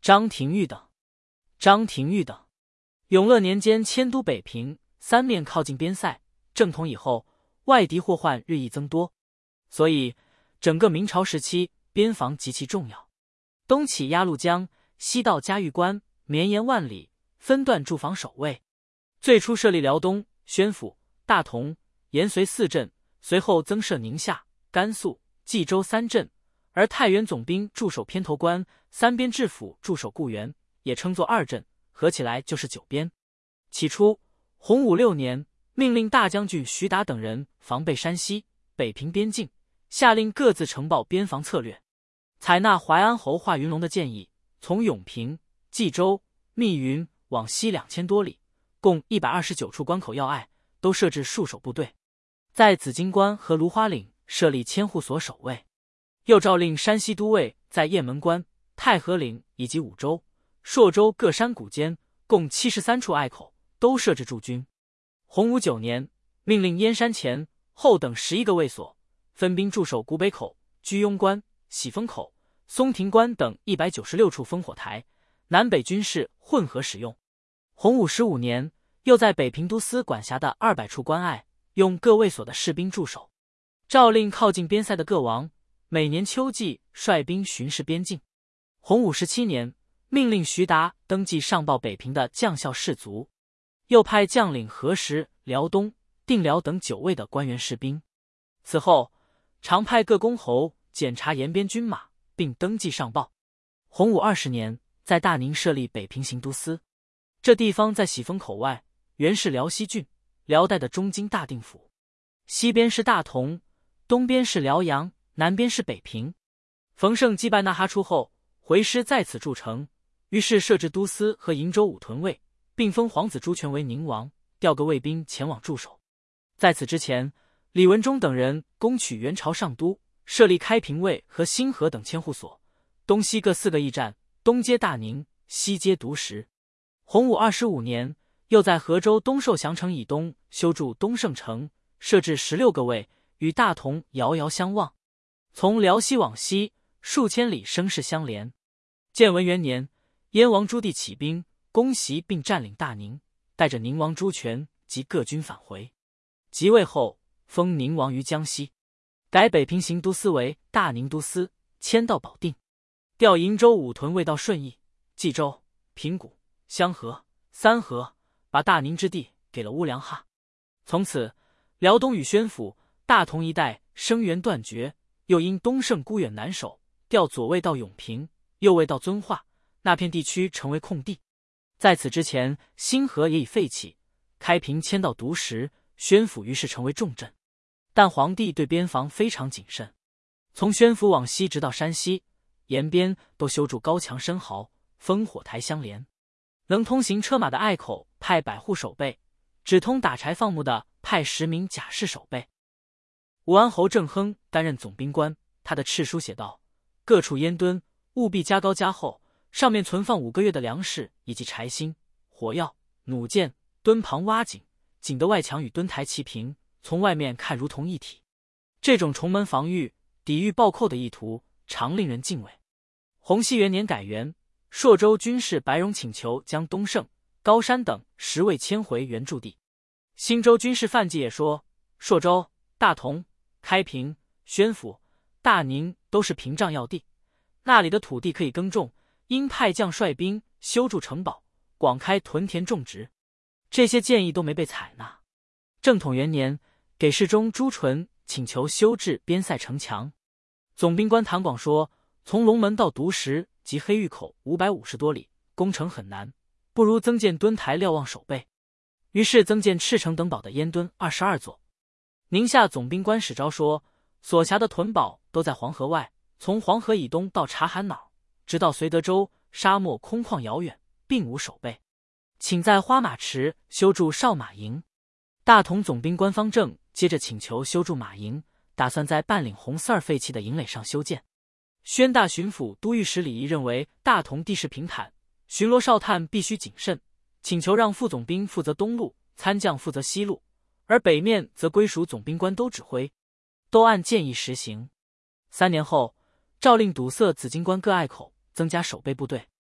张廷玉等。永乐年间迁都北平，三面靠近边塞。正统以后，外敌祸患日益增多，所以整个明朝时期边防极其重要。东起鸭绿江，西到嘉峪关，绵延万里，分段驻防守卫。最初设立辽东、宣府、大同、延绥4镇，随后增设宁夏、甘肃、冀州3镇，而太原总兵驻守偏头关，三边治府驻守固原，也称作2镇，合起来就是9边。起初，洪武6年，命令大将军徐达等人防备山西、北平边境，下令各自呈报边防策略。采纳淮安侯华云龙的建议，从永平、冀州、密云往西2000多里，共129处关口要隘，都设置戍守部队，在紫荆关和芦花岭设立千户所守卫。又诏令山西都尉在雁门关、太和岭以及武州、朔州各山谷间，共73处隘口，都设置驻军。洪武9年，命令燕山前后等11个卫所，分兵驻守古北口、居庸关、喜峰口、松亭关等196处烽火台，南北军事混合使用。洪武15年，又在北平都司管辖的200处关隘，用各卫所的士兵驻守。诏令靠近边塞的各王，每年秋季率兵巡视边境。洪武17年，命令徐达登记上报北平的将校士卒，又派将领核实辽东、定辽等9卫的官员士兵。此后，常派各公侯检查沿边军马，并登记上报。洪武20年，在大宁设立北平行都司，这地方在喜峰口外，原是辽西郡，辽代的中京大定府。西边是大同，东边是辽阳，南边是北平。冯胜击败纳哈出后，回师在此筑城，于是设置都司和营州5屯卫，并封皇子朱权为宁王，调个卫兵前往驻守。在此之前，李文忠等人攻取元朝上都，设立开平卫和兴和等千户所，东西各4个驿站，东接大宁，西接独石。洪武25年，又在河州东受降城以东修筑东胜城，设置16个卫，与大同遥遥相望。从辽西往西数千里，声势相连。建文元年，燕王朱棣起兵攻袭并占领大宁，带着宁王朱权及各军返回。即位后，封宁王于江西，改北平行都司为大宁都司，迁到保定，调营州5屯卫到顺义、冀州、平谷、香河、三河，把大宁之地给了乌良哈。从此，辽东与宣府、大同一带声援断绝，又因东胜孤远难守，调左卫到永平，右卫到遵化，那片地区成为空地。在此之前，兴和也已废弃，开平迁到独石，宣府于是成为重镇。但皇帝对边防非常谨慎，从宣府往西直到山西，沿边都修筑高墙深壕，烽火台相连。能通行车马的隘口派100户守备，只通打柴放牧的派10名甲士守备。武安侯郑亨担任总兵官，他的敕书写道：各处烟墩务必加高加厚，上面存放5个月的粮食以及柴薪、火药、弩箭，墩旁挖井，井的外墙与墩台齐平，从外面看如同一体。这种重门防御、抵御暴寇的意图，常令人敬畏。洪熙元年改元，朔州军士白荣请求将东胜、高山等10卫迁回原驻地。新州军士范济也说，朔州、大同、开平、宣府、大宁都是屏障要地，那里的土地可以耕种，应派将率兵修筑城堡，广开屯田种植。这些建议都没被采纳。正统元年，给事中朱纯请求修治边塞城墙。总兵官谭广说，从龙门到独石及黑峪口550多里，工程很难，不如增建墩台瞭望守备。于是增建赤城等堡的烟墩22座。宁夏总兵官史昭说，所辖的屯堡都在黄河外，从黄河以东到察罕脑，直到绥德州，沙漠空旷遥远，并无守备，请在花马池修筑哨马营。大同总兵官方正接着请求修筑马营，打算在半岭红四儿废弃的营垒上修建。宣大巡抚都御史李仪认为大同地势平坦，巡逻哨探必须谨慎，请求让副总兵负责东路，参将负责西路，而北面则归属总兵官都指挥，都按建议实行。3年后，诏令堵塞紫荆关各隘口，增加守备部队。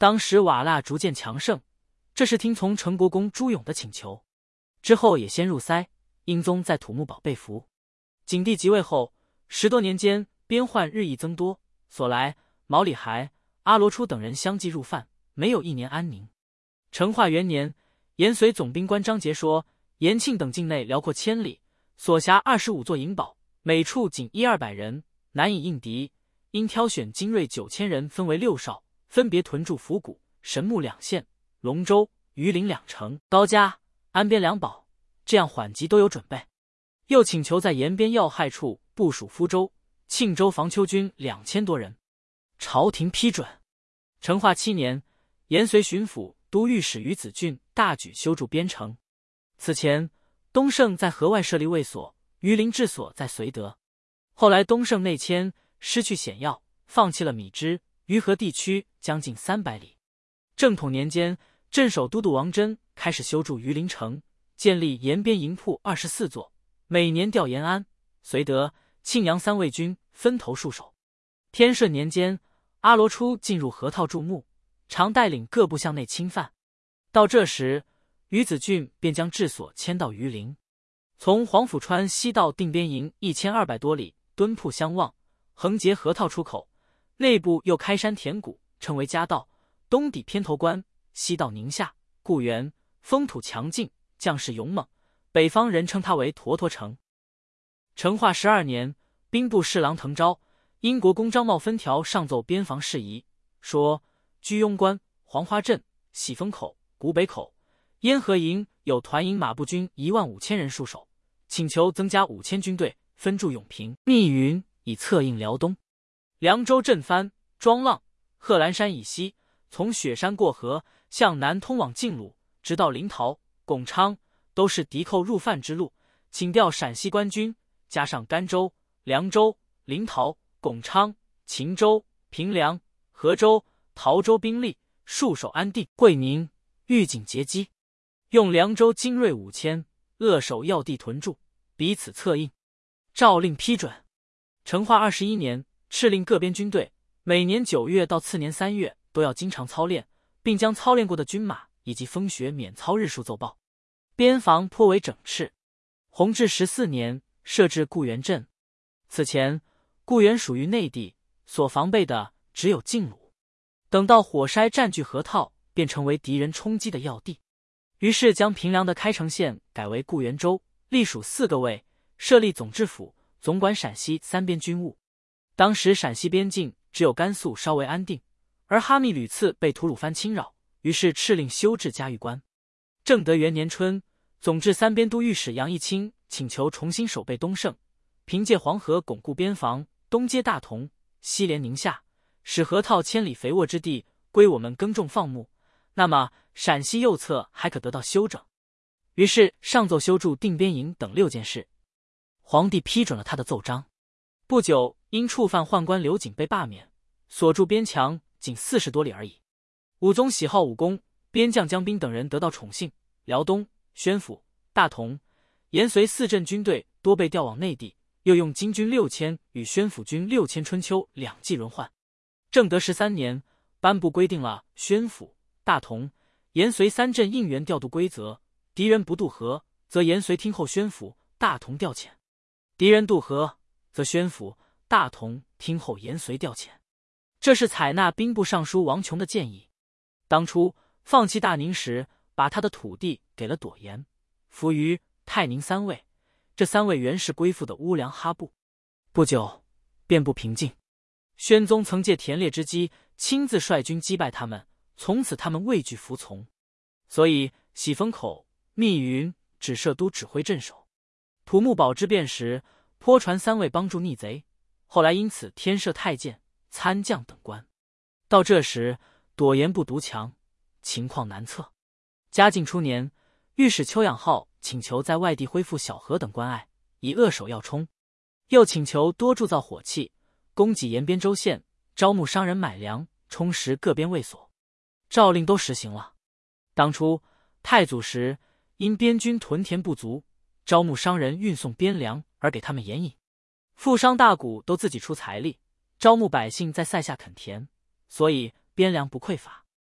当时瓦剌逐渐强盛，这是听从成国公朱勇的请求。之后也先入塞，英宗在土木堡被俘。景帝即位后10多年间，边患日益增多，所来毛里孩、阿罗初等人相继入犯，没有一年安宁。成化元年，延绥总兵官张杰说，延庆等境内辽阔千里，所辖25座营堡，每处仅100-200人，难以应敌，应挑选精锐9000人，分为6哨，分别屯驻府谷、神木2县、龙州、榆林2城、高嘉、安边2堡，这样缓急都有准备。又请求在延边要害处部署福州、庆州防丘军2000多人。朝廷批准。成化7年，延绥巡抚都御史于子俊大举修筑边城。此前，东胜在河外设立卫所，榆林治所在绥德。后来东胜内迁，失去险要，放弃了米脂、榆河地区将近300里。正统年间，镇守都督王真开始修筑榆林城，建立延边营铺24座，每年调延安、绥德、庆阳3卫军分头戍守。天顺年间，阿罗初进入河套驻牧，常带领各部向内侵犯。到这时，于子俊便将治所迁到榆林，从黄甫川西到定边营1200多里，敦铺相望，横截河套出口，内部又开山填谷，称为夹道，东抵偏头关，西到宁夏、固原，风土强劲，将士勇猛，北方人称它为坨坨城。成化12年，兵部侍郎滕昭、英国公张茂分条上奏边防事宜，说居庸关、黄花镇、喜峰口、古北口、烟河营有团营马步军15000人戍守，请求增加5000军队，分驻永平、密云，以策应辽东。凉州镇藩、庄浪、贺兰山以西，从雪山过河，向南通往晋鲁，直到临洮、巩昌，都是敌寇入犯之路，请调陕西官军，加上甘州、凉州、临洮、巩昌、秦州、平凉、河州、陶州兵力，戍守安定、会宁，预警截击。用凉州精锐5000，扼守要地屯驻，彼此策应。诏令批准。成化21年，敕令各边军队每年9月到次年3月都要经常操练，并将操练过的军马以及风雪免操日数奏报。边防颇为整饬。弘治14年，设置固原镇。此前，固原属于内地，所防备的只有晋鲁。等到火筛占据河套，便成为敌人冲击的要地。于是将平凉的开城县改为固原州，隶属4个卫，设立总制府，总管陕西3边军务。当时陕西边境只有甘肃稍为安定，而哈密屡次被吐鲁番侵扰，于是敕令修治嘉峪关。正德元年春，总制3边都御史杨义清请求重新守备东胜，凭借黄河巩固边防，东接大同，西连宁夏，使河套千里肥沃之地归我们耕种放牧，那么陕西右侧还可得到休整。于是上奏修筑定边营等6件事，皇帝批准了他的奏章。不久，因触犯宦官刘瑾被罢免，所筑边墙仅40多里而已。武宗喜好武功，边将江彬等人得到宠幸，辽东、宣府、大同、延绥4镇军队多被调往内地，又用金军6000与宣府军6000春秋2季轮换。正德13年，颁布规定了宣府、大同、延绥3镇应援调度规则，敌人不渡河，则延绥听候宣府、大同调遣；敌人渡河，则宣府、大同听候延绥调遣。这是采纳兵部尚书王琼的建议。当初放弃大宁时，把他的土地给了朵颜，服于泰宁3卫，这3位原是归附的乌梁哈部。不久，遍布平静。宣宗曾借田猎之机，亲自率军击败他们，从此他们畏惧服从。所以喜峰口、密云只设都指挥镇守。土木堡之变时，颇传3位帮助逆贼，后来因此添设太监、参将等官。到这时，朵颜部独强，情况难测。嘉靖初年，御史邱养浩请求在外地恢复小河等关隘，以扼守要冲，又请求多铸造火器，供给延边州县，招募商人买粮，充实各边卫所。诏令都实行了。当初太祖时，因边军屯田不足，招募商人运送边粮而给他们盐引，富商大贾都自己出财力，招募百姓在塞下垦田，所以边粮不匮乏。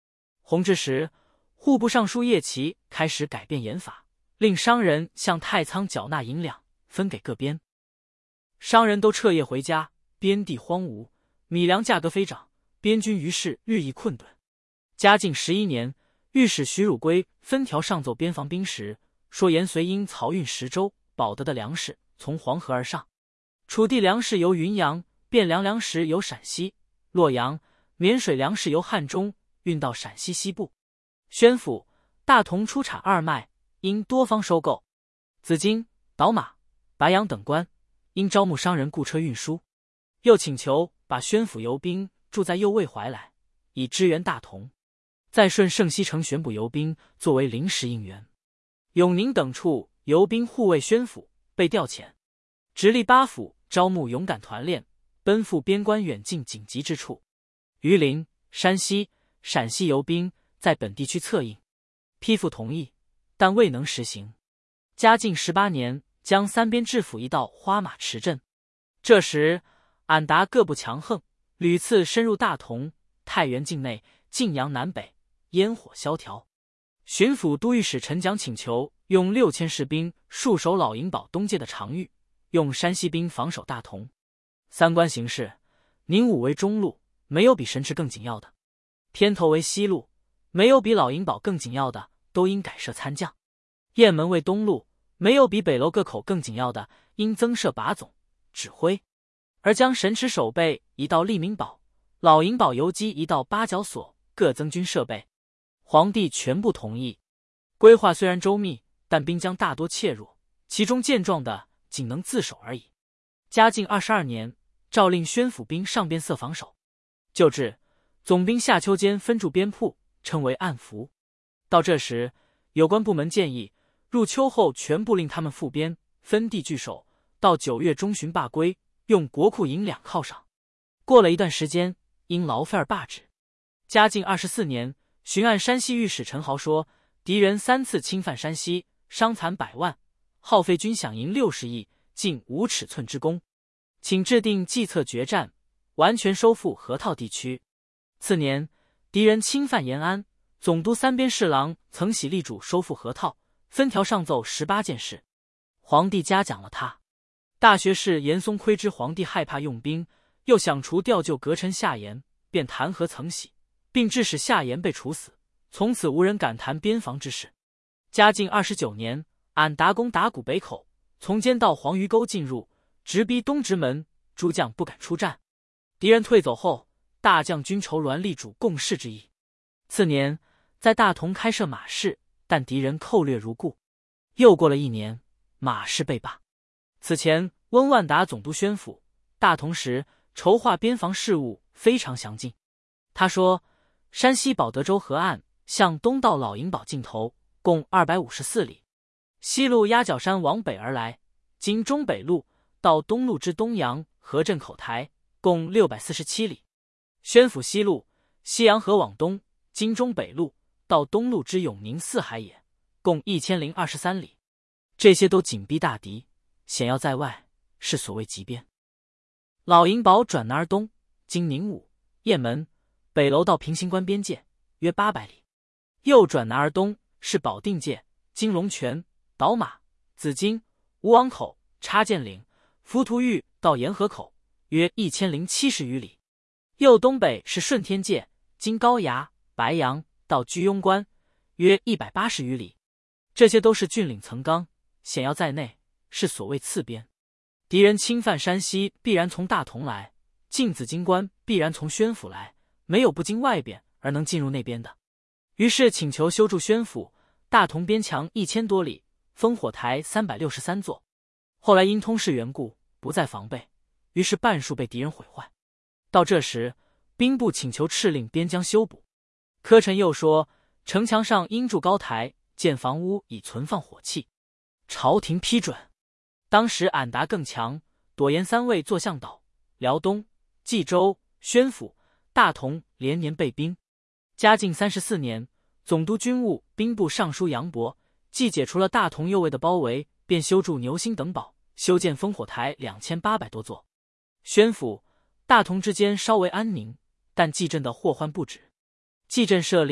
弘治时，户部尚书叶琦开始改变盐法，令商人向太仓缴纳银两，分给各边。商人都彻夜回家，边地荒芜，米粮价格飞涨，边军于是日益困顿。嘉靖11年，御史徐汝圭分条上奏边防兵时，说延绥因漕运10州保得的粮食从黄河而上，楚地粮食由云阳，汴梁粮食由陕西、洛阳，沔水粮食由汉中运到陕西西部。宣府、大同出产二脉，应多方收购。紫荆、倒马、白杨等官应招募商人雇车运输。又请求把宣府游兵驻在右卫怀来，以支援大同。再顺圣西城选补游兵作为临时应援。永宁等处游兵护卫宣府，被调遣。直隶八府招募勇敢团练，奔赴边关远近紧急之处。榆林、山西、陕西游兵在本地区策应，批复同意，但未能实行。嘉靖18年，将三边制府移到花马池镇。这时俺答各不强横，屡次深入大同、太原境内，晋阳南北，烟火萧条。巡抚都御史陈讲请求用6000士兵戍守老营堡东界的常遇，用山西兵防守大同。三关形势，宁武为中路，没有比神池更紧要的；偏头为西路，没有比老营堡更紧要的，都应改设参将。雁门为东路，没有比北楼各口更紧要的，应增设把总、指挥。而将神池守备移到利民堡，老营堡游击移到八角所，各增军设备。皇帝全部同意。规划虽然周密，但兵将大多怯弱，其中健壮的仅能自守而已。嘉靖22年，诏令宣府兵上边塞防守。就制，总兵夏秋间分驻边铺，称为暗伏。到这时，有关部门建议，入秋后全部令他们复边，分地据守，到9月中旬罢归，用国库银两犒赏。过了一段时间，因劳费而罢职。嘉靖24年，巡按山西御史陈豪说，敌人3次侵犯山西，伤残100万，耗费军饷银60亿，尽无尺寸之功，请制定计策决战，完全收复河套地区。次年，敌人侵犯延安，总督三边侍郎曾喜力主收复河套，分条上奏18件事，皇帝嘉奖了他。大学士严嵩窥知皇帝害怕用兵，又想除调就阁臣夏言，便弹劾曾喜，并致使夏言被处死。从此无人敢谈边防之事。嘉靖29年，俺答攻打鼓北口，从间到黄鱼沟进入，直逼东直门，诸将不敢出战。敌人退走后，大将军筹栾立主共事之意。次年，在大同开设马市，但敌人寇掠如故。又过了1年，马市被罢。此前，温万达总督宣府、大同时筹划边防事务非常详尽。他说，山西保德州河岸向东到老营堡尽头，共254里；西路鸭脚山往北而来，经中北路到东路之东阳河镇口台，共647里；宣府西路西洋河往东，经中北路到东路之永宁四海也，共1023里。这些都紧逼大敌，险要在外，是所谓急边。老营堡转南而东，经宁武、雁门、北楼到平型关边界，约800里；右转南而东，是保定界，经龙泉、倒马、紫荆、吴王口、插剑岭、浮屠峪到沿河口，约1070余里；右东北是顺天界，经高崖、白杨到居庸关，约180余里。这些都是峻岭层冈，险要在内，是所谓次边。敌人侵犯山西，必然从大同来；进紫荆关，必然从宣府来，没有不经外边而能进入那边的。于是请求修筑宣府、大同边墙1000多里，烽火台363座。后来因通事缘故，不再防备，于是半数被敌人毁坏。到这时，兵部请求敕令边疆修补。柯臣又说，城墙上应筑高台，建房屋以存放火器。朝廷批准。当时俺答更强，朵颜3位做向导，辽东、冀州、宣府、大同连年备兵。嘉靖34年，总督军务兵部尚书杨伯既解除了大同右卫的包围，便修筑牛兴等堡，修建烽火台2800多座。宣府、大同之间稍为安宁，但蓟镇的祸患不止。蓟镇设立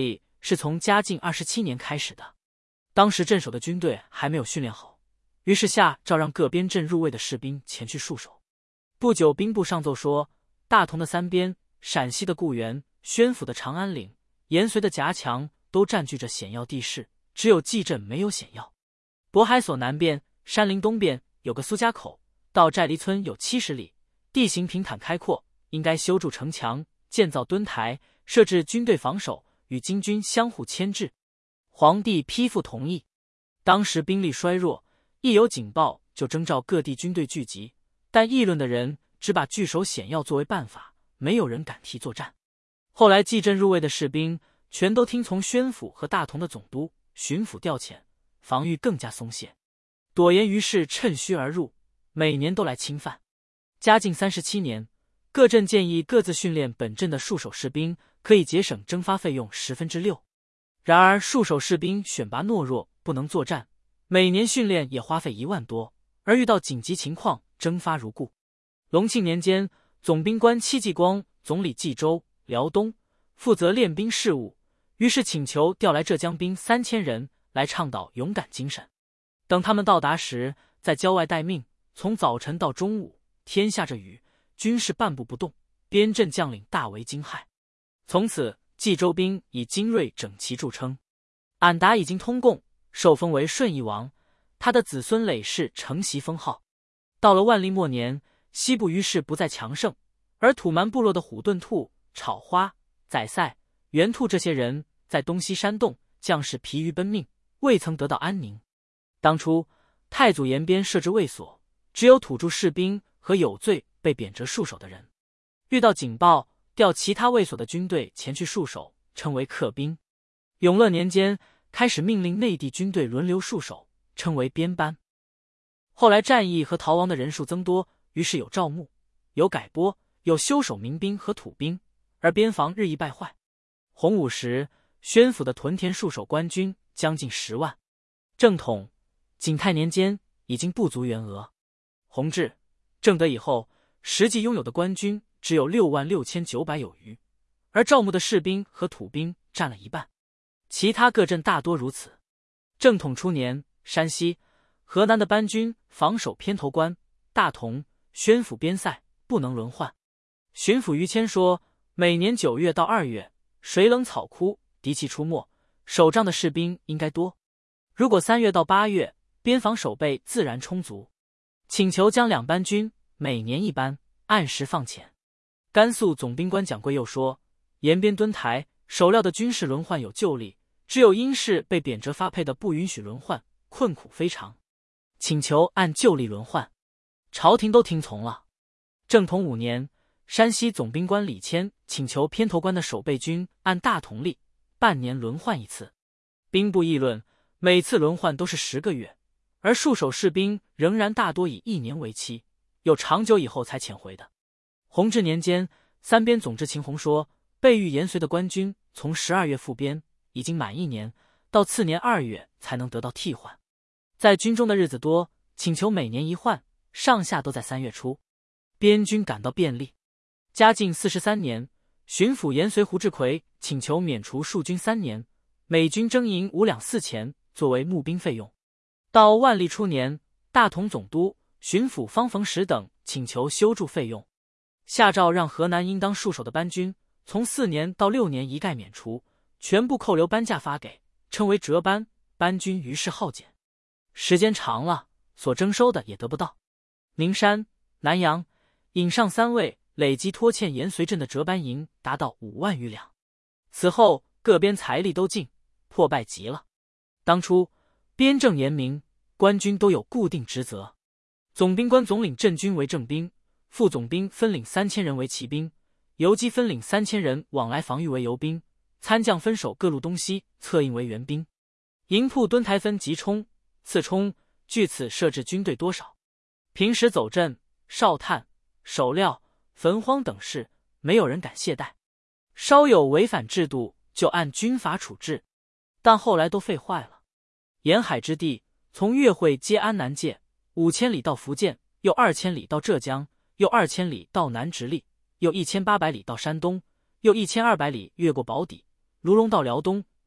是从嘉靖27年开始的。当时镇守的军队还没有训练好，于是下诏让各边镇入卫的士兵前去戍守。不久，兵部上奏说，大同的三边、陕西的固原、宣府的长安岭、延绥的夹墙都占据着险要地势，只有蓟镇没有险要。渤海所南边、山林东边有个苏家口，到寨离村有70里，地形平坦开阔，应该修筑城墙，建造墩台，设置军队防守，与金军相互牵制。皇帝批复同意。当时兵力衰弱，一有警报就征召各地军队聚集，但议论的人只把据守险要作为办法，没有人敢提作战。后来蓟镇入卫的士兵全都听从宣府和大同的总督、巡抚调遣，防御更加松懈。朵颜于是趁虚而入，每年都来侵犯。嘉靖37年，各镇建议各自训练本镇的戍守士兵，可以节省征发费用6/10。然而戍守士兵选拔懦弱，不能作战，每年训练也花费1万多，而遇到紧急情况征发如故。隆庆年间，总兵官戚继光总理冀州、辽东，负责练兵事务，于是请求调来浙江兵3000人来倡导勇敢精神。等他们到达时，在郊外待命，从早晨到中午，天下着雨，军士半步不动，边镇将领大为惊骇。从此冀州兵以精锐整齐著称。俺答已经通贡，受封为顺义王，他的子孙累世承袭封号。到了万历末年，西部于是不再强盛，而土蛮部落的虎盾兔、草花、宰赛、猿兔这些人在东西山洞，将士疲于奔命，未曾得到安宁。当初太祖延边设置卫所，只有土著士兵和有罪被贬谪戍守的人，遇到警报调其他卫所的军队前去戍守，称为客兵。永乐年间开始命令内地军队轮流戍守，称为边班。后来战役和逃亡的人数增多，于是有招募，有改拨，有修守民兵和土兵，而边防日益败坏。洪武时，宣府的屯田戍守官军将近10万。正统、景泰年间已经不足员额。弘治、正德以后，实际拥有的官军只有66900有余，而招募的士兵和土兵占了1半，其他各镇大多如此。正统初年，山西、河南的班军防守偏头关、大同、宣府边塞，不能轮换。巡抚于谦说，每年9月到2月，水冷草枯，敌气出没，守仗的士兵应该多。如果3月到8月，边防守备自然充足。请求将2班军每年1班，按时放遣。甘肃总兵官蒋贵又说，沿边墩台守料的军事轮换有旧例，只有因事被贬谪发配的不允许轮换，困苦非常，请求按旧例轮换。朝廷都听从了。正统5年，山西总兵官李谦请求偏头关的守备军按大同例，半年轮换一次。兵部议论，每次轮换都是10个月，而戍守士兵仍然大多以1年为期，有长久以后才遣回的。弘治年间，三边总制秦弘说，备御延绥的官军从12月复编，已经满1年，到次年2月才能得到替换。在军中的日子多，请求每年一换，上下都在3月初。边军感到便利。嘉靖43年，巡抚延绥胡志奎请求免除戍军3年，每军征银5两4钱，作为募兵费用。到万历初年，大同总督、巡抚方逢时等请求修筑费用，下诏让河南应当戍守的班军，从4年到6年一概免除，全部扣留班价发给，称为折班。班军于是耗减，时间长了，所征收的也得不到。宁山、南阳、颍上3位累计拖欠延绥镇的折班银达到5万余两。此后各边财力都尽，破败极了。当初边政严明，官军都有固定职责，总兵官总领镇军为正兵，副总兵分领3000人为骑兵，游击分领3000人往来防御为游兵，参将分守各路东西策应为援兵。营铺墩台分急冲、次冲，据此设置军队多少。平时走阵、哨探、守料、焚荒等事，没有人敢懈怠。稍有违反制度，就按军法处置，但后来都废坏了。沿海之地，从粤会接安南界5000里到福建，又2000里到浙江，又2000里到南直隶，又1800里到山东，又1200里越过宝坻、卢龙到辽东，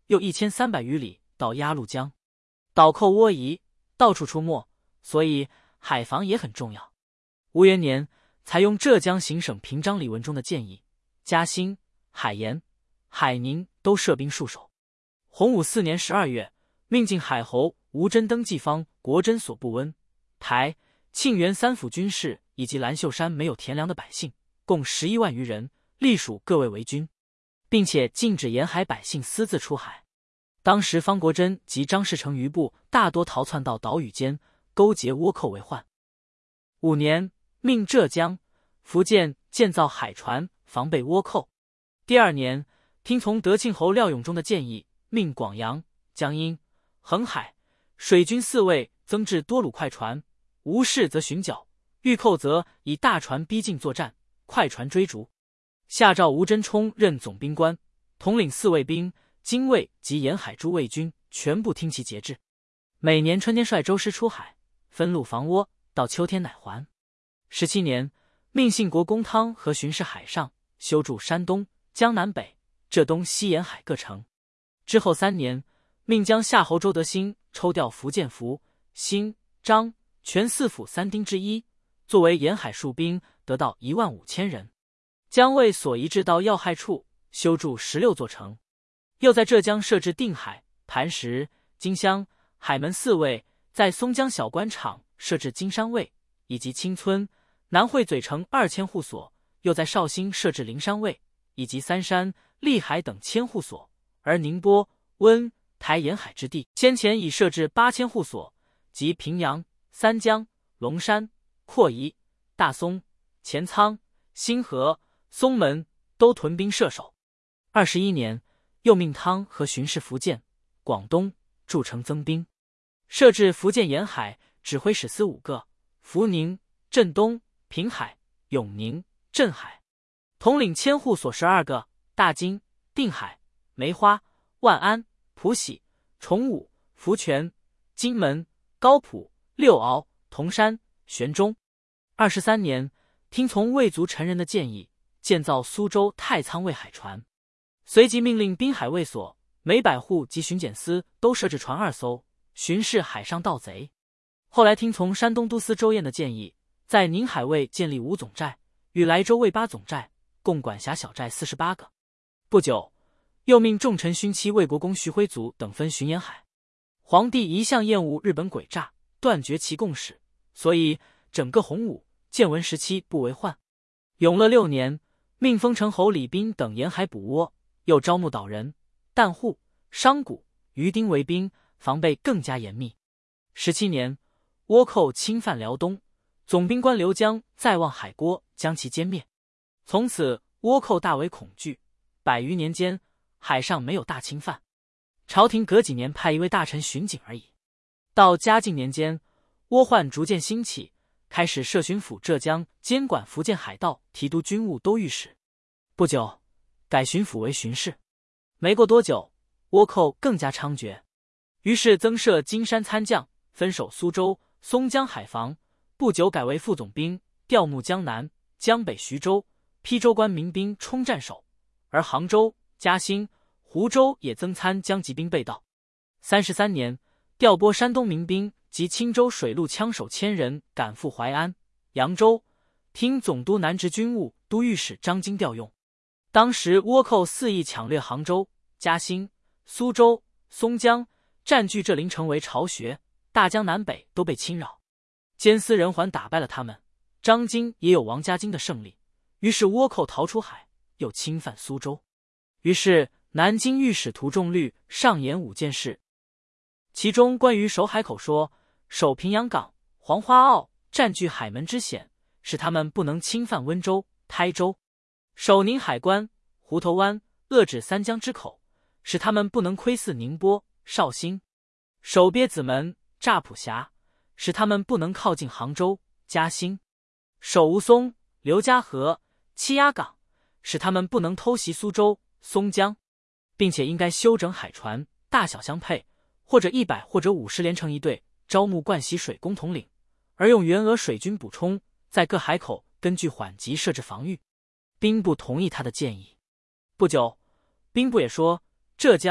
又1300余里到鸭绿江，倒扣窝夷，到处出没，所以海防也很重要。吴元年采用浙江行省平章李文中的建议，嘉兴、海盐、海宁都设兵戍守。洪武4年12月，命进海侯吴真登记方国珍所部温、台、庆元3府军士以及兰秀山没有田粮的百姓，共11万余人，隶属各卫为军，并且禁止沿海百姓私自出海。当时方国珍及张士诚余部大多逃窜到岛屿间，勾结倭寇为患。5年，命浙江、福建建造海船，防备倭寇。第2年，听从德庆侯廖永忠的建议，命广阳、江阴、恒海水军4卫增置多鲁快船，无事则寻剿，遇寇则以大船逼近作战，快船追逐。下诏吴真冲任总兵官，统领4卫兵、精卫及沿海诸卫军，全部听其节制。每年春天率舟师出海，分路防倭，到秋天乃还。17年，命信国公汤和巡视海上，修筑山东、江南北、浙东西沿海各城。之后3年，命将夏侯周德兴抽调福建福、兴、漳、全4府3丁之一，作为沿海戍兵，得到15000人。将为所移至到要害处，修筑16座城。又在浙江设置定海、磐石、金乡、海门4卫，在松江小官场设置金山卫，以及青村、南汇嘴城2000户所。又在绍兴设置灵山卫，以及三山、利海等1000户所。而宁波、温、台沿海之地，先前已设置8000户所，及平阳、三江、龙山、阔宜、大松、钱仓、新河、松门都屯兵射守。21年，又命汤和巡视福建、广东，筑城增兵，设置福建沿海指挥使司5个，福宁、镇东、平海、永宁、镇海，统领1000户所12个，大金、定海、梅花、万安、浦喜、崇武、福泉、金门、高浦、六鳌、铜山、玄中。23年，听从魏族陈人的建议，建造苏州太仓卫海船，随即命令滨海卫所、每百户及巡检司都设置船2艘，巡视海上盗贼。后来听从山东都司周彦的建议，在宁海卫建立5总寨，与莱州卫8总寨，共管辖小寨48个。不久，又命重臣勋戚魏国公徐辉祖等分巡沿海。皇帝一向厌恶日本诡诈，断绝其共识，所以整个洪武、建文时期不为患。永乐6年，命封城侯李斌等沿海捕倭，又招募岛人、淡户、商贾、渔丁为兵，防备更加严密。17年，倭寇侵犯辽东，总兵官刘江再望海郭，将其歼灭。从此倭寇大为恐惧，100余年间海上没有大侵犯，朝廷隔几年派一位大臣巡警而已。到嘉靖年间，倭患逐渐兴起，开始设巡抚浙江，监管福建海盗，提督军务都御史。不久，改巡抚为巡视。没过多久，倭寇更加猖獗，于是增设金山参将，分守苏州、松江海防。不久改为副总兵，调募江南、江北徐州、邳州关民兵冲战守，而杭州、嘉兴、湖州也增参江级兵备道。33年，调拨山东民兵及青州水陆枪手1000人赶赴淮安、扬州，听总督南直军务都御史张经调用。当时倭寇肆意抢掠杭州、嘉兴、苏州、松江，占据这邻城为巢穴，大江南北都被侵扰。监司人环打败了他们，张经也有王家经的胜利，于是倭寇逃出海，又侵犯苏州。于是南京御史涂仲律上言5件事，其中关于守海口说，守平阳港、黄花澳，占据海门之险，使他们不能侵犯温州、台州；守宁海关、湖头湾，遏止三江之口，使他们不能窥伺宁波、绍兴；守鳖子门、乍浦峡，使他们不能靠近杭州、嘉兴；守吴淞、刘家河、七鸭港，使他们不能偷袭苏州、松江，并且应该修整海船，大小相配，或者100或者50连成一队，招募灌习水工统领，而用员额水军补充，在各海口根据缓急设置防御。兵部同意他的建议。不久，兵部也说浙江、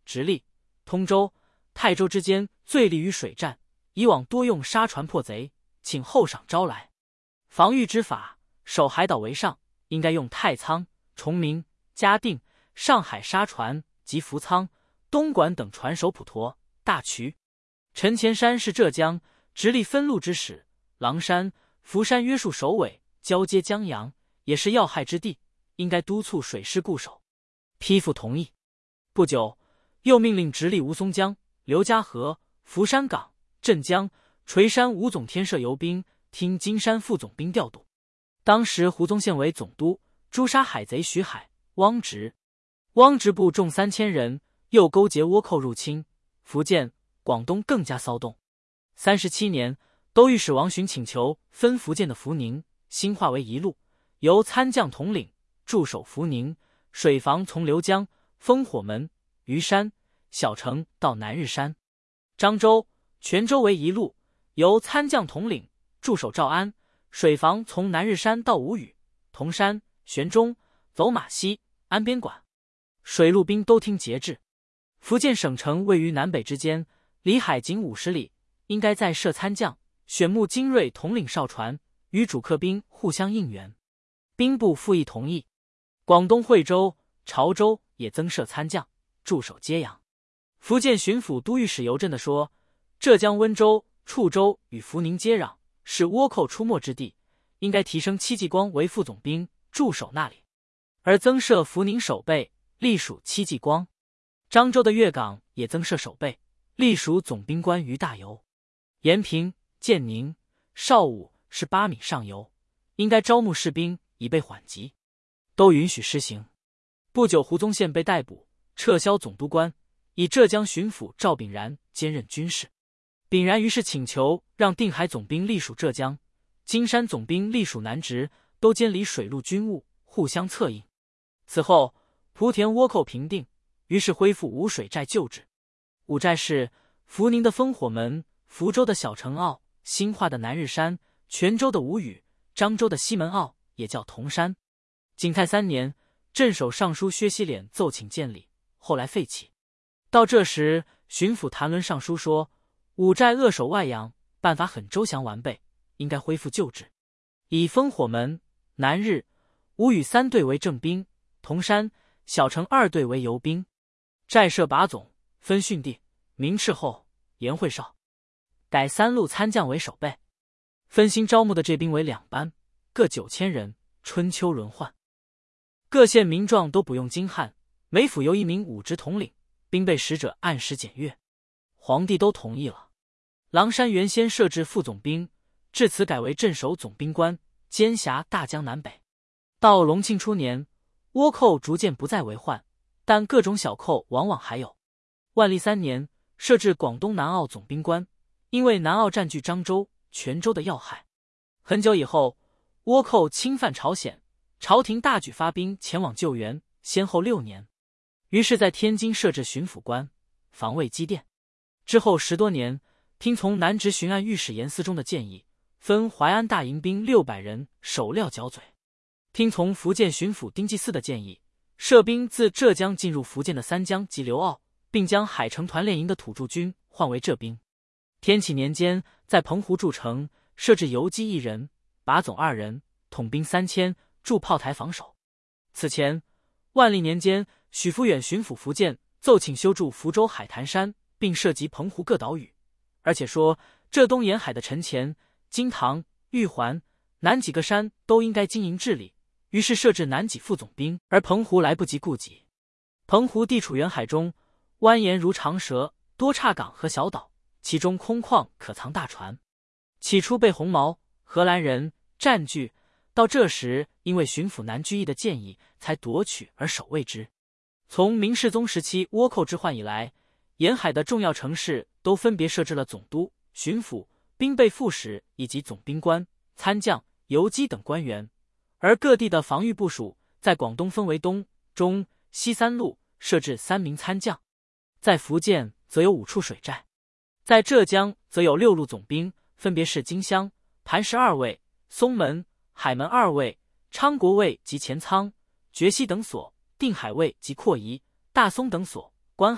直隶、通州、泰州之间最利于水战，以往多用沙船破贼，请后赏招来。防御之法，守海岛为上，应该用太仓、崇明、嘉定、上海沙船及福仓、东莞等船守普陀、大渠。陈前山是浙江、直隶分路之使，狼山、福山约束首尾，交接江洋，也是要害之地，应该督促水师固守。批复同意。不久，又命令直隶吴淞江、刘家河、福山港、镇江、垂山五总添设游兵，听金山副总兵调度。当时胡宗宪为总督，诛杀海贼徐海、汪直。汪直部众3000人，又勾结倭寇入侵，福建、广东更加骚动。37年，都御史王询请求分福建的福宁、兴化为一路，由参将统领，驻守福宁，水防从刘江、烽火门、虞山、小城到南日山。漳州、泉州为一路，由参将统领，驻守诏安，水防从南日山到吴屿、铜山、玄中，走马溪、安边管。水陆兵都听节制。福建省城位于南北之间，离海仅50里，应该再设参将，选募精锐统领哨船，与主客兵互相应援。兵部复议同意。广东惠州、潮州也增设参将，驻守揭阳。福建巡抚都御史尤震的说，浙江温州、处州与福宁接壤，是倭寇出没之地，应该提升戚继光为副总兵，驻守那里，而增设福宁守备，隶属戚继光。漳州的粤港也增设守备，隶属总兵官于大猷。延平、建宁、邵武是8米上游，应该招募士兵以备缓急，都允许施行。不久，胡宗宪被逮捕，撤销总督官，以浙江巡抚赵炳然兼任军事。炳然于是请求让定海总兵隶属浙江，金山总兵隶属南直，都监理水陆军务，互相策应。此后，莆田倭寇平定，于是恢复五水寨旧制。五寨是福宁的烽火门、福州的小城澳、兴化的南日山、泉州的吴屿、漳州的西门澳，也叫铜山。景泰3年，镇守尚书薛西敛奏请建立，后来废弃。到这时，巡抚谭纶上书说，五寨扼守外洋，办法很周详完备，应该恢复旧制，以烽火门、南日、吴屿3队为正兵，铜山、小城2队为游兵，寨设把总，分训地，明斥候、严会哨，改3路参将为守备，分新招募的这兵为2班，各9000人，春秋轮换。各县民壮都不用京汉，每府由1名武职统领，兵备使者按时检阅。皇帝都同意了。狼山原先设置副总兵，至此改为镇守总兵官，兼辖大江南北。到隆庆初年，倭寇逐渐不再为患，但各种小寇往往还有。万历3年，设置广东南澳总兵官，因为南澳占据漳州、泉州的要害。很久以后，倭寇侵犯朝鲜，朝廷大举发兵前往救援，先后6年。于是在天津设置巡抚官，防卫积淀。之后10多年，听从南直巡按御史严思忠的建议，分淮安大营兵600人守料剿嘴。听从福建巡抚丁继嗣的建议，设兵自浙江进入福建的三江及刘澳，并将海城团练营的土著军换为浙兵。天启年间，在澎湖筑城，设置游击1人，把总2人，统兵3000，筑炮台防守。此前，万历年间，许福远巡抚福建，奏请修筑福州海坛山，并涉及澎湖各岛屿，而且说浙东沿海的陈前、金堂、玉环、南几个山都应该经营治理，于是设置南几副总兵，而澎湖来不及顾及。澎湖地处远海中，蜿蜒如长蛇，多岔港和小岛，其中空旷可藏大船。起初被红毛、荷兰人占据，到这时因为巡抚南居易的建议，才夺取而守卫之。从明世宗时期倭寇之患以来，沿海的重要城市都分别设置了总督、巡抚、兵备副使以及总兵官、参将、游击等官员，而各地的防御部署在广东分为东、中、西3路，设置3名参将；在福建则有5处水寨；在浙江则有6路总兵，分别是金乡、磐石2卫、松门、海门2卫、昌国卫及前仓、觉西等所、定海卫及阔宜、大松等所、关海、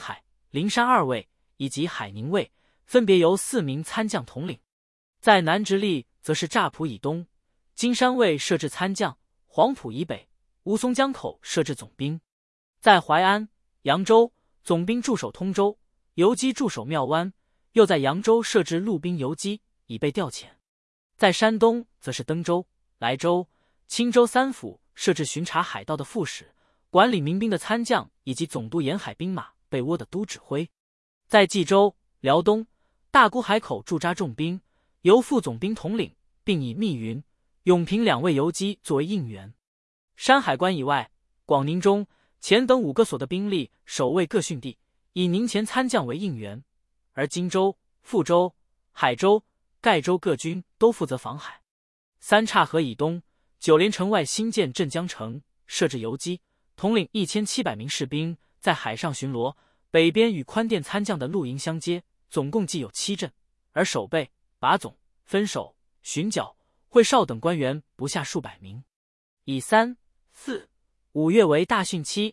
灵山2尉以及海宁尉，分别由4名参将统领。在南直隶则是乍浦以东，金山卫设置参将，黄埔以北，吴淞江口设置总兵。在淮安、扬州，总兵驻守通州，游击驻守庙湾，又在扬州设置陆兵游击，以备调遣。在山东则是登州、莱州、青州3府设置巡查海盗的副使，管理民兵的参将以及总督沿海兵马被倭的都指挥。在冀州、辽东、大沽海口驻扎重兵，由副总兵统领，并以密云、永平2位游击作为应援。山海关以外，广宁中、前等5个所的兵力守卫各训地，以宁前参将为应援，而荆州、富州、海州、盖州各军都负责防海。三岔河以东，9连城外新建镇江城，设置游击，统领1700名士兵，在海上巡逻，北边与宽甸参将的陆营相接，总共计有7镇，而守备、把总、分守、巡剿、会哨等官员不下数百名。以3、4、5月为大汛期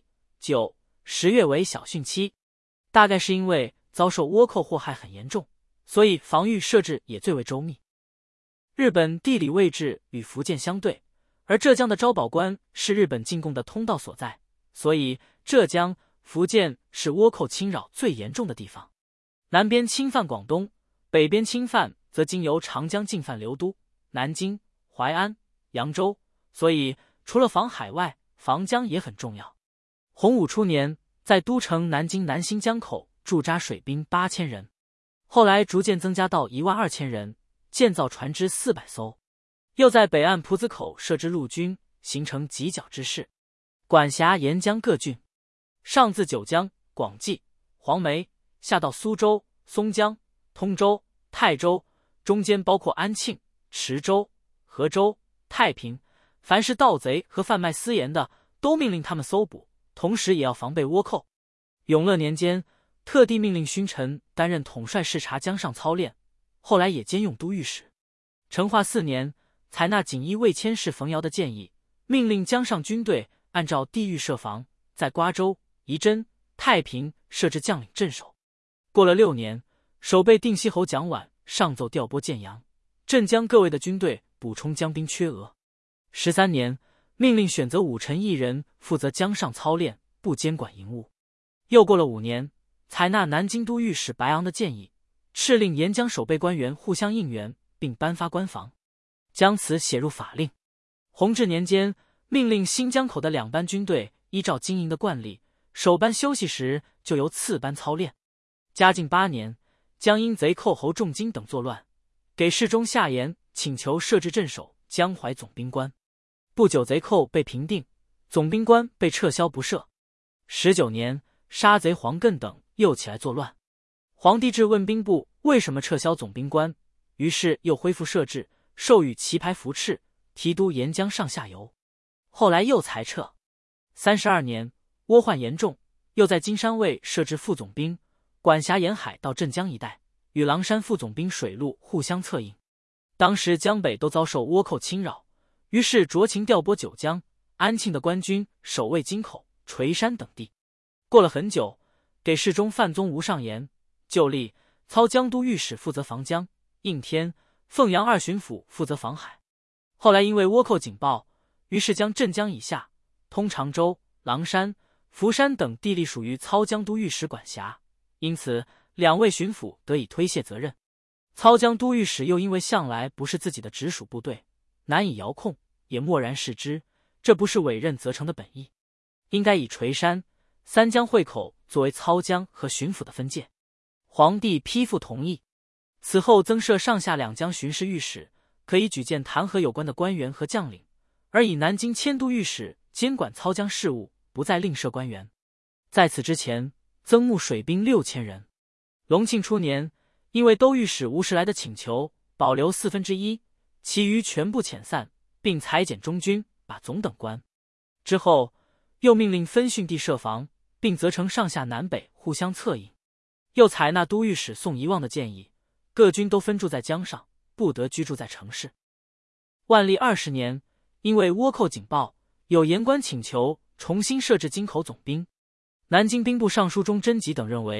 ，9、10月为小汛期。大概是因为遭受倭寇祸害很严重，所以防御设置也最为周密。日本地理位置与福建相对，而浙江的昭保关是日本进贡的通道所在，所以浙江、福建是倭寇侵扰最严重的地方。南边侵犯广东，北边侵犯则经由长江进犯刘都、南京、淮安、扬州，所以除了防海外，防江也很重要。洪武初年，在都城南京南新江口驻扎水兵8000人，后来逐渐增加到12000人，建造船只400艘，又在北岸浦子口设置陆军，形成犄角之势，管辖沿江各郡，上自九江、广济、黄梅，下到苏州、松江、通州、泰州，中间包括安庆、池州、河州、太平，凡是盗贼和贩卖私盐的，都命令他们搜捕，同时也要防备倭寇。永乐年间，特地命令勋臣担任统帅视察江上操练，后来也兼用都御史。成化4年，采纳锦衣卫佥事冯尧的建议，命令江上军队按照地域设防，在瓜州、仪真、太平设置将领镇守。过了6年，守备定西侯蒋琬上奏调拨建阳、镇江各卫的军队，补充江兵缺额。13年，命令选择武臣1人负责江上操练，不监管营务。又过了5年，采纳南京都御史白昂的建议，敕令沿江守备官员互相应援，并颁发官防，将此写入法令。弘治年间，命令新江口的2班军队依照经营的惯例，首班休息时就由次班操练。嘉靖8年，江因贼寇侯仲金等作乱，给事中下言请求设置镇守江淮总兵官。不久贼寇被平定，总兵官被撤销不设。19年，杀贼黄艮等又起来作乱，皇帝质问兵部为什么撤销总兵官，于是又恢复设置，授予旗牌服敕，提督沿江上下游。后来又裁撤。32年，倭患严重，又在金山卫设置副总兵，管辖沿海到镇江一带，与狼山副总兵水陆互相策应。当时江北都遭受倭寇侵扰，于是酌情调拨九江、安庆的官军守卫京口、垂山等地。过了很久，给事中范宗吴上言，就立操江都御史负责防江，应天、凤阳2巡抚负责防海。后来因为倭寇警报，于是将镇江以下、通常州、狼山、福山等地力属于操江都御史管辖，因此2位巡抚得以推卸责任。操江都御史又因为向来不是自己的直属部队，难以遥控，也默然视之，这不是委任责成的本意，应该以垂山、三江会口作为操江和巡抚的分界。皇帝批复同意。此后增设上下2江巡视御史，可以举荐弹劾有关的官员和将领，而以南京迁都御史监管操江事务，不再另设官员。在此之前，增募水兵6000人。隆庆初年，因为都御史吴时来的请求，保留1/4，其余全部遣散，并裁减中军，把总等官。之后又命令分训地设防，并责成上下南北互相策应。又采纳都御史宋遗望的建议，各军都分驻在江上，不得居住在城市。万历20年，因为倭寇警报，有言官请求重新设置京口总兵。南京兵部尚书钟贞吉等认为，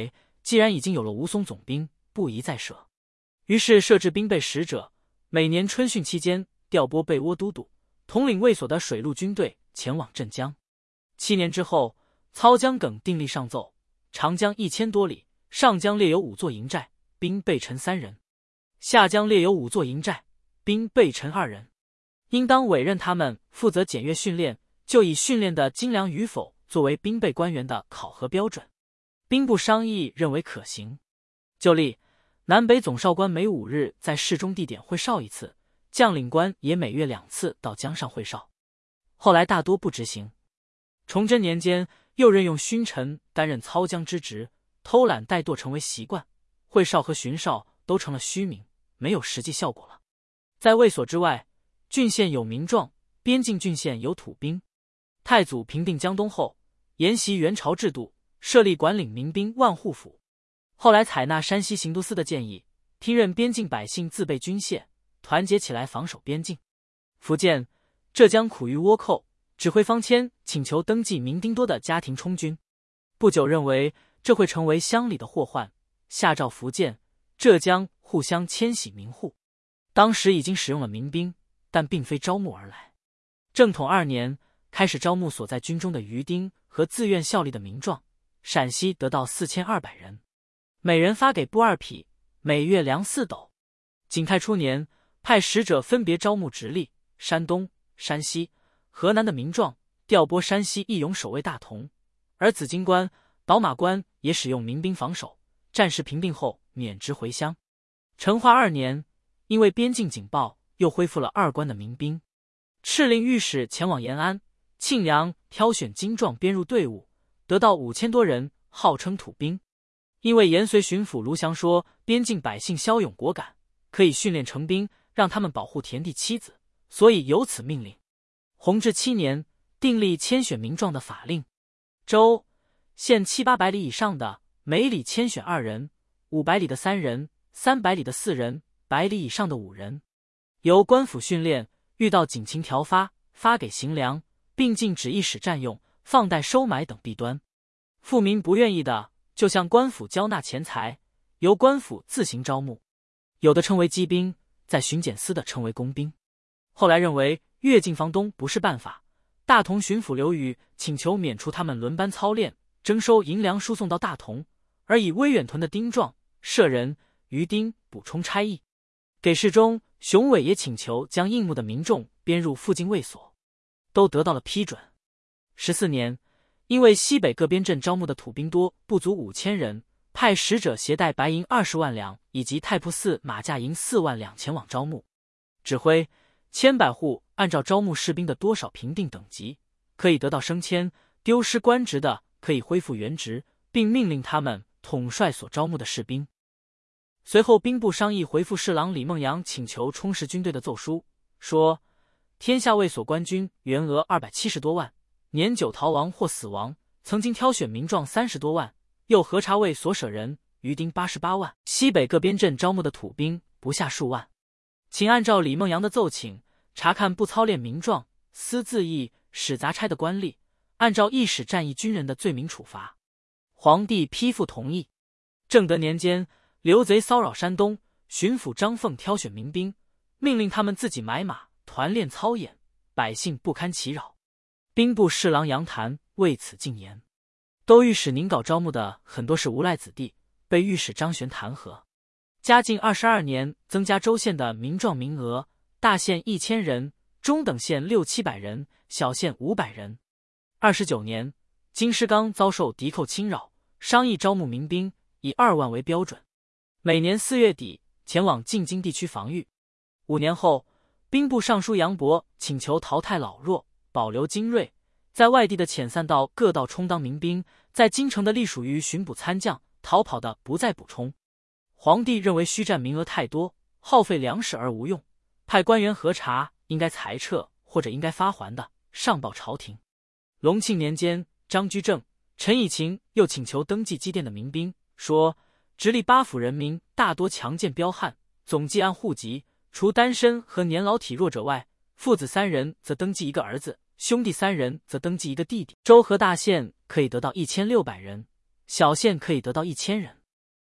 既然已经有了吴淞总兵，不宜再设。于是设置兵备使者，每年春汛期间调拨备倭都督，统领卫所的水陆军队前往镇江。7年之后，操江耿订立上奏，长江1000多里，上江列有5座营寨，兵备臣3人；下江列有5座营寨，兵备臣2人。应当委任他们负责检阅训练，就以训练的精良与否作为兵备官员的考核标准。兵部商议认为可行，就例南北总哨官每5日在适中地点会哨一次，将领官也每月2次到江上会哨。后来大多不执行。崇祯年间，又任用勋臣担任操江之职，偷懒怠惰成为习惯，会哨和巡哨都成了虚名，没有实际效果了。在卫所之外，郡县有民壮，边境郡县有土兵。太祖平定江东后，沿袭元朝制度，设立管领民兵万户府。后来采纳山西行都司的建议，听任边境百姓自备军械，团结起来防守边境。福建、浙江苦于倭寇，指挥方谦请求登记民丁多的家庭充军。不久认为这会成为乡里的祸患，下诏福建、浙江互相迁徙民户。当时已经使用了民兵，但并非招募而来。正统2年，开始招募所在军中的余丁和自愿效力的民壮，陕西得到4200人，每人发给布2匹，每月粮4斗。景泰初年，派使者分别招募直隶、山东、山西、河南的民壮，调拨山西义勇守卫大同，而紫荆关、倒马关也使用民兵防守。战事平定后，免职回乡。成化2年，因为边境警报，又恢复了2关的民兵。敕令御史前往延安、庆阳挑选精壮编入队伍，得到5000多人，号称土兵。因为延绥巡抚卢祥说边境百姓骁勇果敢，可以训练成兵，让他们保护田地妻子，所以有此命令。弘治7年，订立迁选民壮的法令，州、县700-800里以上的，每里迁选2人，500里的3人，300里的4人，100里以上的5人。由官府训练，遇到警情调发，发给行粮，并禁止一使占用、放贷收买等弊端。富民不愿意的，就向官府交纳钱财，由官府自行招募。有的称为机兵，在巡检司的称为工兵。后来认为越境防东不是办法，大同巡抚刘禹请求免除他们轮班操练，征收银粮输送到大同，而以威远屯的丁壮、舍人、余丁补充差役。给事中、熊伟也请求将应募的民众编入附近卫所，都得到了批准。14年，因为西北各边镇招募的土兵多，不足5000人，派使者携带白银20万两以及太仆寺马价银4万两前往招募。指挥千百户按照招募士兵的多少评定等级，可以得到升迁，丢失官职的可以恢复原职，并命令他们统帅所招募的士兵。随后兵部商议回复侍郎李梦阳请求充实军队的奏书，说天下卫所官军员额270多万，年久逃亡或死亡，曾经挑选民壮30多万，又核查卫所舍人余丁88万，西北各边镇招募的土兵不下数万，请按照李梦阳的奏请，查看不操练民壮、私自役、使杂差的官吏，按照役使战役军人的罪名处罚。皇帝批复同意。正德年间，刘贼骚扰山东，巡抚张凤挑选民兵，命令他们自己买马，团练操演，百姓不堪其扰。兵部侍郎杨谭为此进言。都御史宁稿招募的很多是无赖子弟，被御史张玄弹劾。嘉靖22年，增加州县的民壮名额，大县1000人，中等县600-700人，小县500人。29年，金师纲遭受敌寇侵扰，商议招募民兵，以2万为标准，每年4月底前往进京地区防御。5年后，兵部尚书杨伯请求淘汰老弱，保留精锐，在外地的遣散到各道充当民兵，在京城的隶属于巡捕参将，逃跑的不再补充。皇帝认为虚占名额太多，耗费粮食而无用，派官员核查应该裁撤或者应该发还的，上报朝廷。隆庆年间，张居正、陈以勤又请求登记积淀的民兵，说直隶8府人民大多强健彪悍，总计按户籍，除单身和年老体弱者外，父子3人则登记1个儿子，兄弟3人则登记1个弟弟。州和大县可以得到1600人，小县可以得到1000人。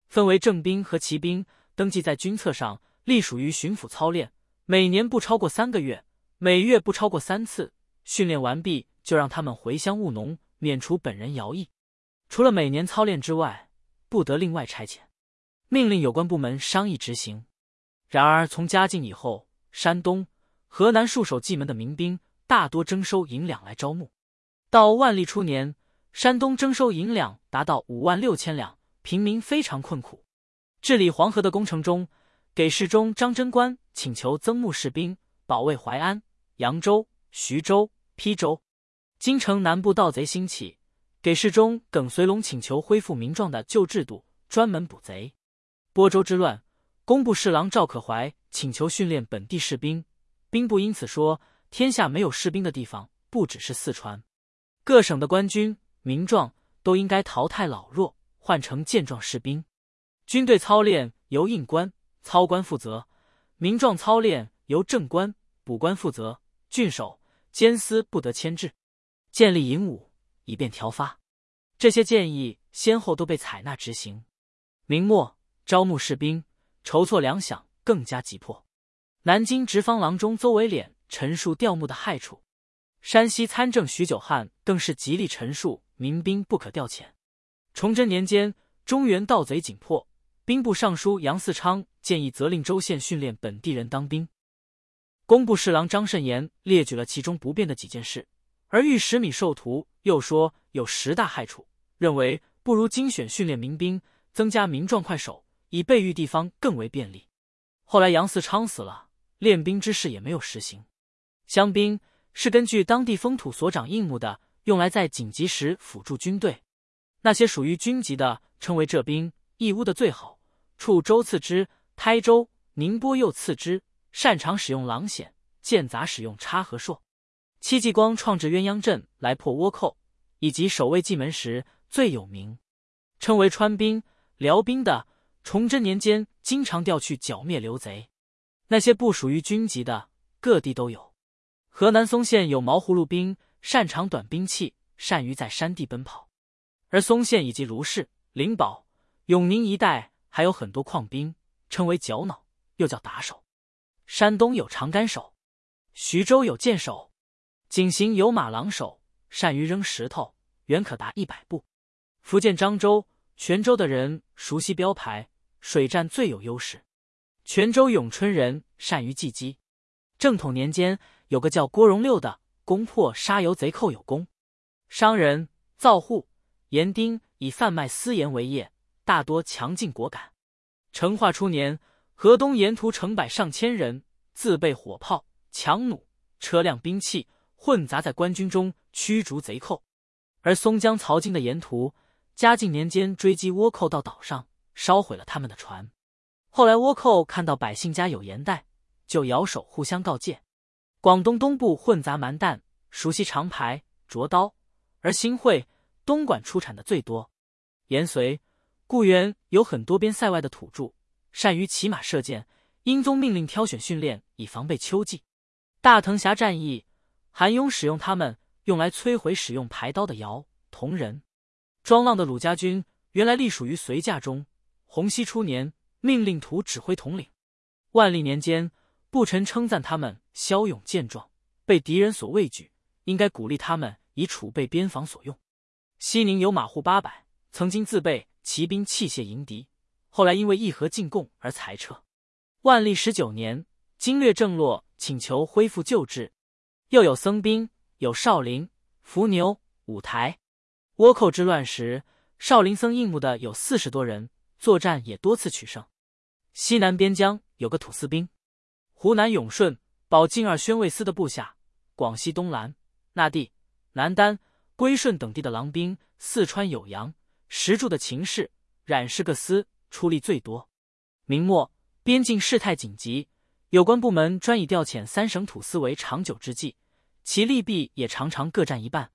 分为正兵和骑兵，登记在军册上，隶属于巡抚操练，每年不超过3个月，每月不超过3次。训练完毕就让他们回乡务农，免除本人徭役。除了每年操练之外，不得另外差遣。命令有关部门商议执行。然而从嘉靖以后，山东、河南戍守蓟门的民兵大多征收银两来招募。到万历初年，山东征收银两达到56000两，平民非常困苦。治理黄河的工程中，给事中张贞观请求增募士兵，保卫淮安、扬州、徐州、邳州。京城南部盗贼兴起，给事中耿随龙请求恢复民壮的旧制度，专门捕贼。播州之乱，工部侍郎赵可怀请求训练本地士兵，兵部因此说，天下没有士兵的地方不只是四川，各省的官军、民壮都应该淘汰老弱，换成健壮士兵。军队操练由印官、操官负责，民壮操练由正官、补官负责，郡守、监司不得牵制，建立营伍，以便调发。这些建议先后都被采纳执行。明末招募士兵，筹措粮饷更加急迫。南京直方郎中邹维敛陈述调募的害处，山西参政徐久汉更是极力陈述民兵不可调遣。崇祯年间，中原盗贼紧迫，兵部尚书杨嗣昌建议责令州县训练本地人当兵。工部侍郎张慎言列举了其中不便的几件事，而御史米授图又说有10大害处，认为不如精选训练民兵，增加民壮快手，以备御地方更为便利。后来杨嗣昌死了，练兵之事也没有实行。乡兵是根据当地风土所长应募的，用来在紧急时辅助军队。那些属于军级的称为浙兵，义乌的最好，处州次之，台州、宁波又次之，擅长使用狼筅，间杂使用插和槊。戚继光创制鸳鸯阵来破倭寇，以及守卫蓟门时最有名。称为川兵、辽兵的，崇祯年间经常调去剿灭流贼。那些不属于军级的，各地都有。河南嵩县有毛葫芦兵，擅长短兵器，善于在山地奔跑。而嵩县以及卢氏、灵宝、永宁一带还有很多矿兵，称为绞脑，又叫打手。山东有长杆手，徐州有箭手，景行有马郎手，善于扔石头，远可达100步。福建漳州、泉州的人熟悉标牌，水战最有优势。泉州永春人善于技击。正统年间有个叫郭荣六的，攻破沙油贼寇有功。商人、造户、盐丁以贩卖私盐为业，大多强劲果敢。成化初年，河东沿途成百上千人，自备火炮、强弩、车辆兵器，混杂在官军中驱逐贼寇。而松江曹泾的沿途，嘉靖年间追击倭寇到岛上，烧毁了他们的船。后来倭寇看到百姓家有盐袋，就摇手互相告诫。广东东部混杂蛮旦，熟悉长牌、斫刀，而新会、东莞出产的最多。延绥、固原有很多边塞外的土著，善于骑马射箭，英宗命令挑选训练，以防备秋季。大藤峡战役，韩雍使用他们，用来摧毁使用排刀的姚、铜人。庄浪的鲁家军原来隶属于隋驾中，洪熙初年命令图指挥统领。万历年间，步臣称赞他们骁勇健壮，被敌人所畏惧，应该鼓励他们以储备边防所用。西宁有马户800，曾经自备骑兵器械迎敌，后来因为议和进贡而裁撤。万历19年，经略正落，请求恢复旧制。又有僧兵，有少林、伏牛、五台。倭寇之乱时，少林僧应募的有40多人，作战也多次取胜。西南边疆有个土司兵，湖南永顺保靖二宣慰司的部下，广西东兰、那地、南丹、归顺等地的狼兵，四川酉阳、石柱的秦氏、冉氏各司出力最多。明末边境事态紧急，有关部门专以调遣3省土司为长久之计，其利弊也常常各占一半。